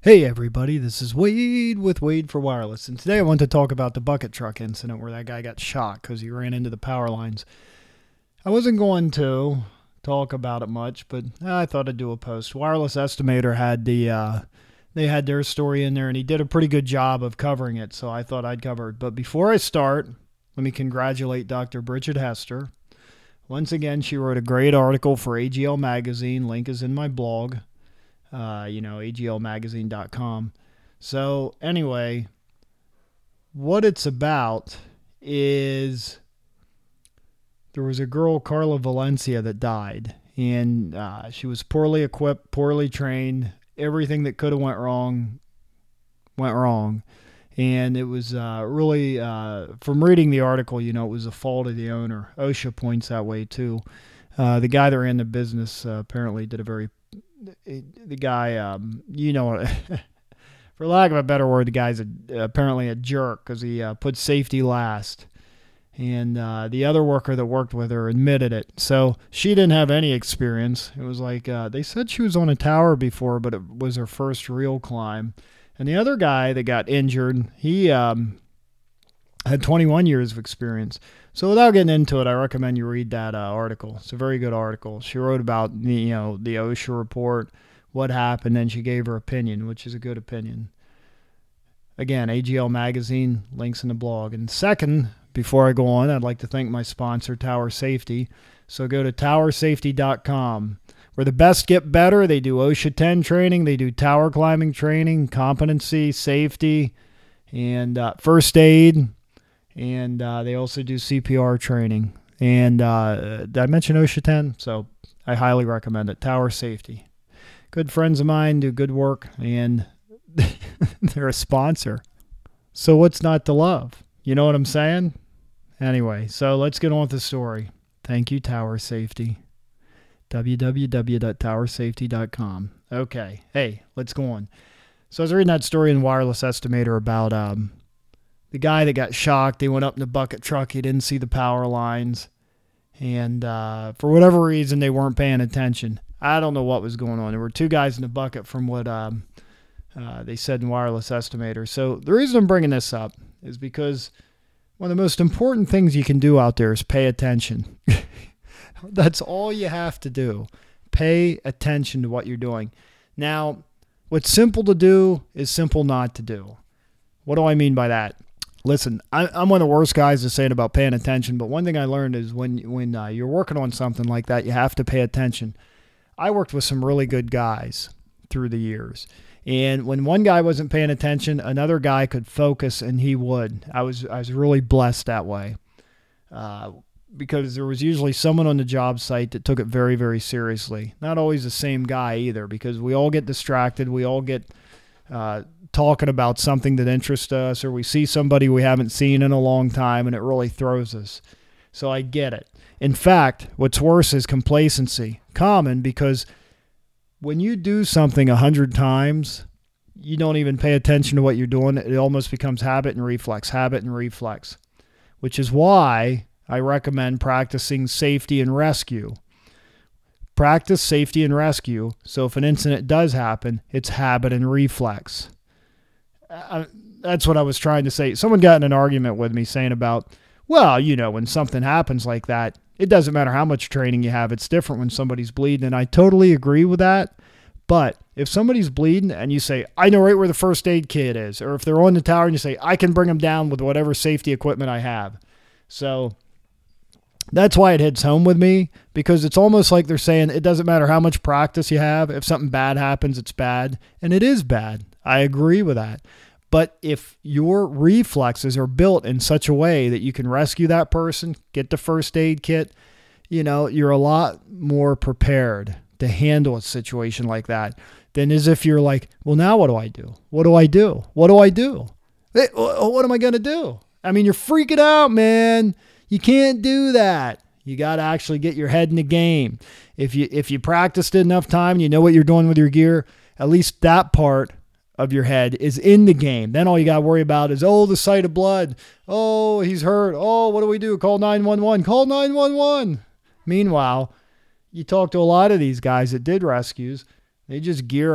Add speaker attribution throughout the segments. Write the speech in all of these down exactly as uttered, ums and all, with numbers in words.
Speaker 1: Hey everybody, this is Wade with Wade for Wireless, and today I want to talk about the bucket truck incident where that guy got shot because he ran into the power lines. I wasn't going to talk about it much, but I thought I'd do a post. Wireless Estimator had the uh, they had their story in there, and he did a pretty good job of covering it, so I thought I'd cover it. But before I start, let me congratulate Doctor Bridget Hester. Once again, she wrote a great article for A G L Magazine. Link is in my blog. Uh, you know, A G L magazine dot com. So anyway, what it's about is there was a girl, Carla Valencia, that died, and uh, she was poorly equipped, poorly trained. Everything that could have went wrong went wrong, and it was uh, really, uh, from reading the article, you know, it was the fault of the owner. OSHA points that way too. Uh, the guy that ran the business uh, apparently did a very The guy, um, you know, for lack of a better word, the guy's a, apparently a jerk because he uh, put safety last. And uh, the other worker that worked with her admitted it. So she didn't have any experience. It was like uh, they said she was on a tower before, but it was her first real climb. And the other guy that got injured, he um, had twenty-one years of experience. So without getting into it, I recommend you read that uh, article. It's a very good article. She wrote about the, you know, the OSHA report, what happened, and she gave her opinion, which is a good opinion. Again, A G L Magazine, links in the blog. And second, before I go on, I'd like to thank my sponsor, Tower Safety. So go to tower safety dot com. Where the best get better, they do OSHA ten training, they do tower climbing training, competency, safety, and uh, first aid. And uh, they also do C P R training. And uh, did I mention OSHA ten? So I highly recommend it. Tower Safety. Good friends of mine do good work, and they're a sponsor. So what's not to love? You know what I'm saying? Anyway, so let's get on with the story. Thank you, Tower Safety. w w w dot tower safety dot com. Okay, hey, let's go on. So I was reading that story in Wireless Estimator about... Um, The guy that got shocked, they went up in the bucket truck. He didn't see the power lines. And uh, for whatever reason, they weren't paying attention. I don't know what was going on. There were two guys in the bucket from what um, uh, they said in Wireless Estimator. So the reason I'm bringing this up is because one of the most important things you can do out there is pay attention. That's all you have to do. Pay attention to what you're doing. Now, what's simple to do is simple not to do. What do I mean by that? Listen, I'm one of the worst guys to say it about paying attention, but one thing I learned is when when uh, you're working on something like that, you have to pay attention. I worked with some really good guys through the years, and when one guy wasn't paying attention, another guy could focus, and he would. I was I was really blessed that way, uh, because there was usually someone on the job site that took it very, very seriously. Not always the same guy either, because we all get distracted. We all get... Uh, talking about something that interests us, or we see somebody we haven't seen in a long time, and it really throws us. So I get it. In fact, what's worse is complacency. Common, because when you do something a hundred times, you don't even pay attention to what you're doing. It almost becomes habit and reflex, habit and reflex, which is why I recommend practicing safety and rescue. Practice safety and rescue, so if an incident does happen, it's habit and reflex. I, that's what I was trying to say. Someone got in an argument with me saying about, well, you know, when something happens like that, it doesn't matter how much training you have. It's different when somebody's bleeding, and I totally agree with that. But if somebody's bleeding and you say, I know right where the first aid kit is, or if they're on the tower and you say, I can bring them down with whatever safety equipment I have. So that's why it hits home with me, because it's almost like they're saying it doesn't matter how much practice you have. If something bad happens, it's bad. And it is bad. I agree with that. But if your reflexes are built in such a way that you can rescue that person, get the first aid kit, you know, you're a lot more prepared to handle a situation like that than as if you're like, well, now what do I do? What do I do? What do I do? Hey, what am I going to do? I mean, you're freaking out, man. You can't do that. You got to actually get your head in the game. If you if you practiced it enough time, you know what you're doing with your gear, at least that part of your head is in the game. Then all you got to worry about is, oh, the sight of blood. Oh, he's hurt. Oh, what do we do? Call nine one one. Call nine one one. Meanwhile, you talk to a lot of these guys that did rescues. They just gear up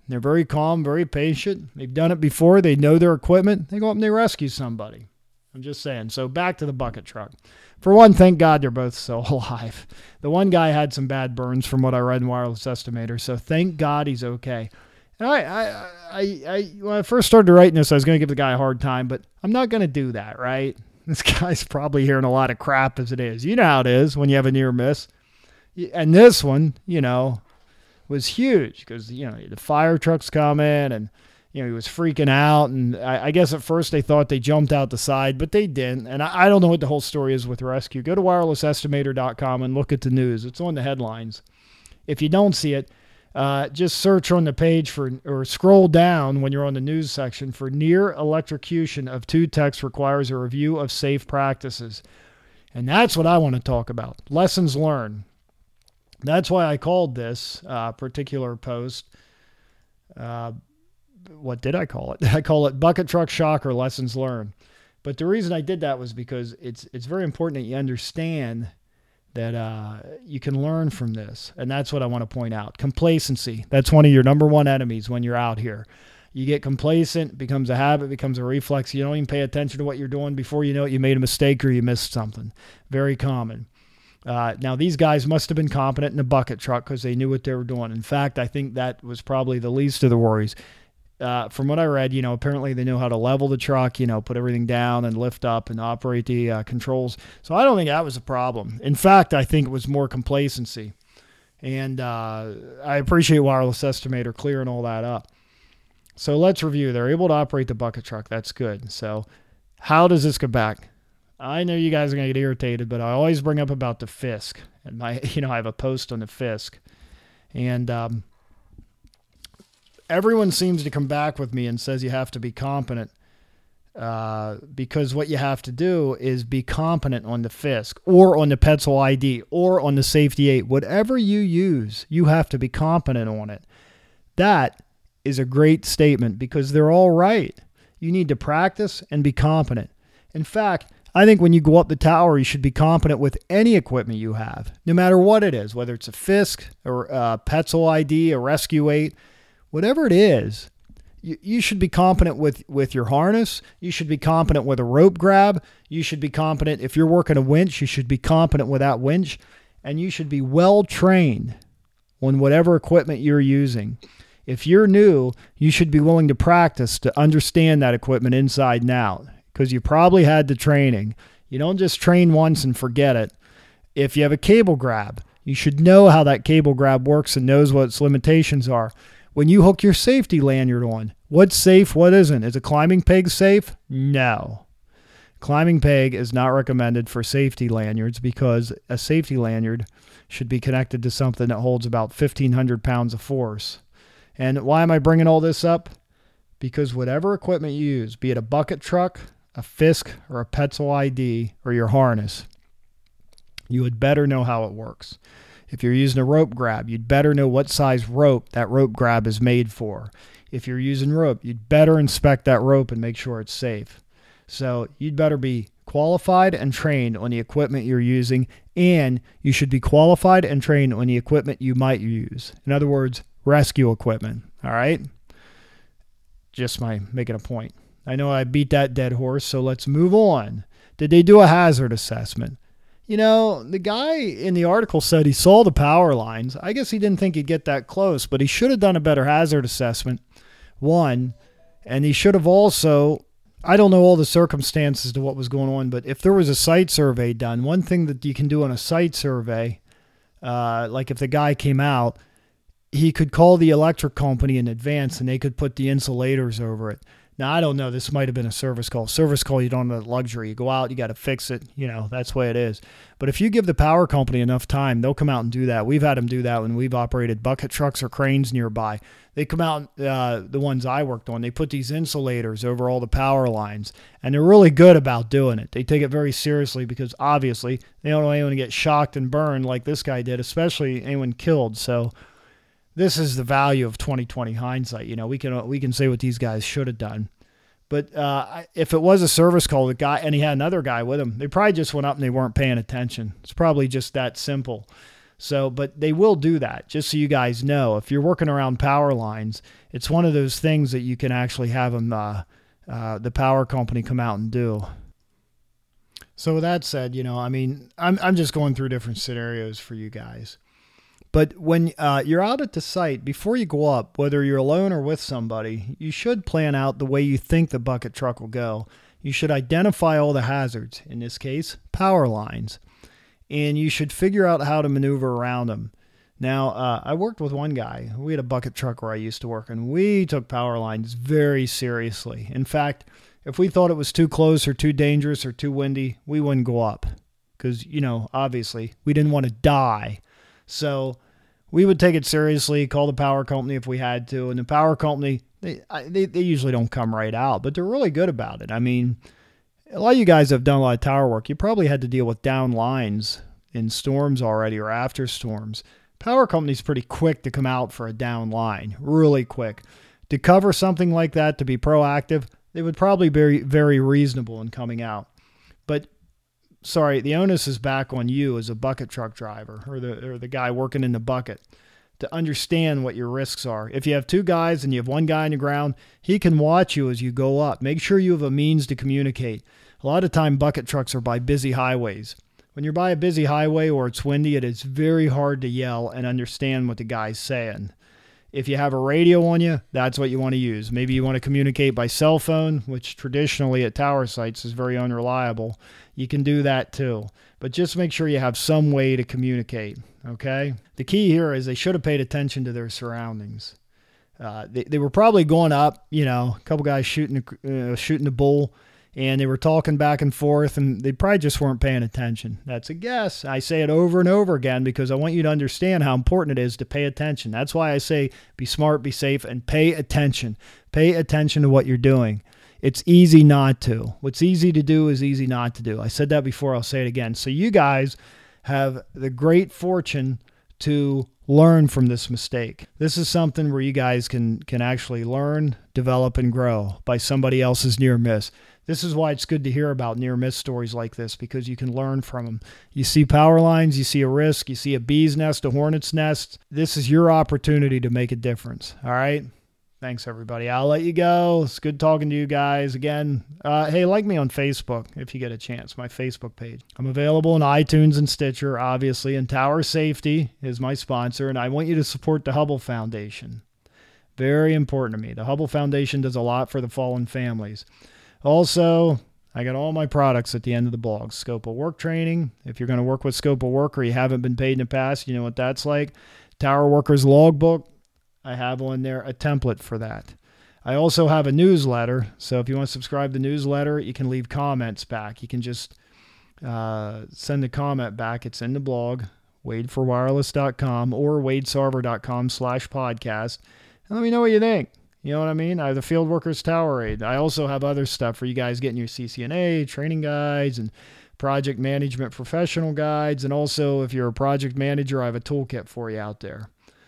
Speaker 1: They're very calm, very patient. They've done it before. They know their equipment. They go up and they rescue somebody. I'm just saying. So back to the bucket truck. For one, thank God they're both still alive. The one guy had some bad burns from what I read in Wireless Estimator, so thank God he's okay. And I, I, I, I when I first started writing this, I was going to give the guy a hard time, but I'm not going to do that, right? This guy's probably hearing a lot of crap as it is. You know how it is when you have a near miss. And this one, you know, was huge because, you know, the fire truck's coming and, you know, he was freaking out. And I, I guess at first they thought they jumped out the side, but they didn't. And I, I don't know what the whole story is with rescue. Go to wireless estimator dot com and look at the news. It's on the headlines. If you don't see it, uh, just search on the page for, or scroll down when you're on the news section for near electrocution of two techs requires a review of safe practices. And that's what I want to talk about. Lessons learned. That's why I called this uh, particular post, uh, what did I call it? I call it Bucket Truck Shocker Lessons Learned. But the reason I did that was because it's it's very important that you understand that uh, you can learn from this. And that's what I want to point out. Complacency. That's one of your number one enemies when you're out here. You get complacent, becomes a habit, becomes a reflex. You don't even pay attention to what you're doing. Before you know it, you made a mistake or you missed something. Very common. Uh, now, these guys must have been competent in the bucket truck because they knew what they were doing. In fact, I think that was probably the least of the worries. Uh, from what I read, you know, apparently they know how to level the truck, you know, put everything down and lift up and operate the uh, controls. So I don't think that was a problem. In fact, I think it was more complacency. And uh, I appreciate Wireless Estimator clearing all that up. So let's review. They're able to operate the bucket truck. That's good. So how does this go back? I know you guys are going to get irritated, but I always bring up about the Fisk. And my, you know, I have a post on the Fisk. And um, everyone seems to come back with me and says you have to be competent uh, because what you have to do is be competent on the Fisk or on the Petzl I D or on the Safety eight. Whatever you use, you have to be competent on it. That is a great statement because they're all right. You need to practice and be competent. In fact, I think when you go up the tower, you should be competent with any equipment you have, no matter what it is, whether it's a Fisk or a Petzl I D, a Rescue eight, whatever it is, you, you should be competent with, with your harness. You should be competent with a rope grab. You should be competent. If you're working a winch, you should be competent with that winch. And you should be well trained on whatever equipment you're using. If you're new, you should be willing to practice to understand that equipment inside and out because you probably had the training. You don't just train once and forget it. If you have a cable grab, you should know how that cable grab works and knows what its limitations are. When you hook your safety lanyard on, what's safe, what isn't? Is a climbing peg safe? No. Climbing peg is not recommended for safety lanyards because a safety lanyard should be connected to something that holds about fifteen hundred pounds of force. And why am I bringing all this up? Because whatever equipment you use, be it a bucket truck, a Fisk, or a Petzl I D, or your harness, you had better know how it works. If you're using a rope grab, you'd better know what size rope that rope grab is made for. If you're using rope, you'd better inspect that rope and make sure it's safe. So you'd better be qualified and trained on the equipment you're using, and you should be qualified and trained on the equipment you might use. In other words, rescue equipment. All right? Just my making a point. I know I beat that dead horse, so let's move on. Did they do a hazard assessment? You know, the guy in the article said he saw the power lines. I guess he didn't think he'd get that close, but he should have done a better hazard assessment, one. And he should have also, I don't know all the circumstances to what was going on, but if there was a site survey done, one thing that you can do on a site survey, uh, like if the guy came out, he could call the electric company in advance and they could put the insulators over it. Now, I don't know. This might have been a service call. Service call, you don't have the luxury. You go out, you got to fix it. You know, that's the way it is. But if you give the power company enough time, they'll come out and do that. We've had them do that when we've operated bucket trucks or cranes nearby. They come out, uh, the ones I worked on, they put these insulators over all the power lines, and they're really good about doing it. They take it very seriously because obviously they don't want anyone to get shocked and burned like this guy did, especially anyone killed. So this is the value of twenty twenty hindsight. You know, we can we can say what these guys should have done. But uh, if it was a service call, the guy, and he had another guy with him, they probably just went up and they weren't paying attention. It's probably just that simple. So, but they will do that, just so you guys know. If you're working around power lines, it's one of those things that you can actually have them, uh, uh, the power company come out and do. So with that said, you know, I mean, I'm I'm just going through different scenarios for you guys. But when uh, you're out at the site, before you go up, whether you're alone or with somebody, you should plan out the way you think the bucket truck will go. You should identify all the hazards, in this case, power lines, and you should figure out how to maneuver around them. Now, uh, I worked with one guy. We had a bucket truck where I used to work, and we took power lines very seriously. In fact, if we thought it was too close or too dangerous or too windy, we wouldn't go up because, you know, obviously we didn't want to die. So we would take it seriously, call the power company if we had to. And the power company, they, they, they usually don't come right out, but they're really good about it. I mean, a lot of you guys have done a lot of tower work. You probably had to deal with down lines in storms already or after storms. Power company's pretty quick to come out for a down line, really quick. To cover something like that, to be proactive, they would probably be very reasonable in coming out. But, sorry, the onus is back on you as a bucket truck driver or the, or the guy working in the bucket to understand what your risks are. If you have two guys and you have one guy on the ground, he can watch you as you go up. Make sure you have a means to communicate. A lot of time, bucket trucks are by busy highways. When you're by a busy highway or it's windy, it is very hard to yell and understand what the guy's saying. If you have a radio on you, that's what you want to use. Maybe you want to communicate by cell phone, which traditionally at tower sites is very unreliable. You can do that too. But just make sure you have some way to communicate, okay? The key here is they should have paid attention to their surroundings. Uh, they, they were probably going up, you know, a couple guys shooting, uh, shooting the bull, and they were talking back and forth, and they probably just weren't paying attention. That's a guess. I say it over and over again because I want you to understand how important it is to pay attention. That's why I say be smart, be safe, and pay attention. Pay attention to what you're doing. It's easy not to. What's easy to do is easy not to do. I said that before. I'll say it again. So you guys have the great fortune to learn from this mistake. This is something where you guys can, can actually learn, develop, and grow by somebody else's near miss. This is why it's good to hear about near-miss stories like this, because you can learn from them. You see power lines, you see a risk, you see a bee's nest, a hornet's nest. This is your opportunity to make a difference, all right? Thanks, everybody. I'll let you go. It's good talking to you guys. Again, uh, hey, like me on Facebook if you get a chance, my Facebook page. I'm available on iTunes and Stitcher, obviously, and Tower Safety is my sponsor, and I want you to support the Hubble Foundation. Very important to me. The Hubble Foundation does a lot for the fallen families. Also, I got all my products at the end of the blog. Scope of Work training. If you're going to work with Scope of Work or you haven't been paid in the past, you know what that's like. Tower Workers Logbook. I have on there a template for that. I also have a newsletter. So if you want to subscribe to the newsletter, you can leave comments back. You can just uh, send a comment back. It's in the blog, wade for wireless dot com or wadesarver dot com slash podcast. And let me know what you think. You know what I mean? I have the Field Workers Tower Aid. I also have other stuff for you guys getting your C C N A, training guides, and project management professional guides. And also, if you're a project manager, I have a toolkit for you out there.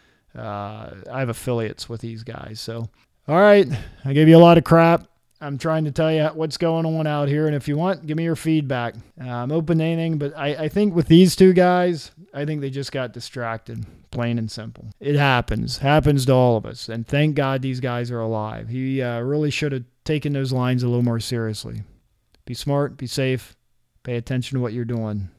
Speaker 1: Uh, I have affiliates with these guys. So, all right. I gave you a lot of crap. I'm trying to tell you what's going on out here. And if you want, give me your feedback. Uh, I'm open to anything. But I, I think with these two guys, I think they just got distracted. Plain and simple. It happens. Happens to all of us. And thank God these guys are alive. He uh, really should have taken those lines a little more seriously. Be smart. Be safe. Pay attention to what you're doing.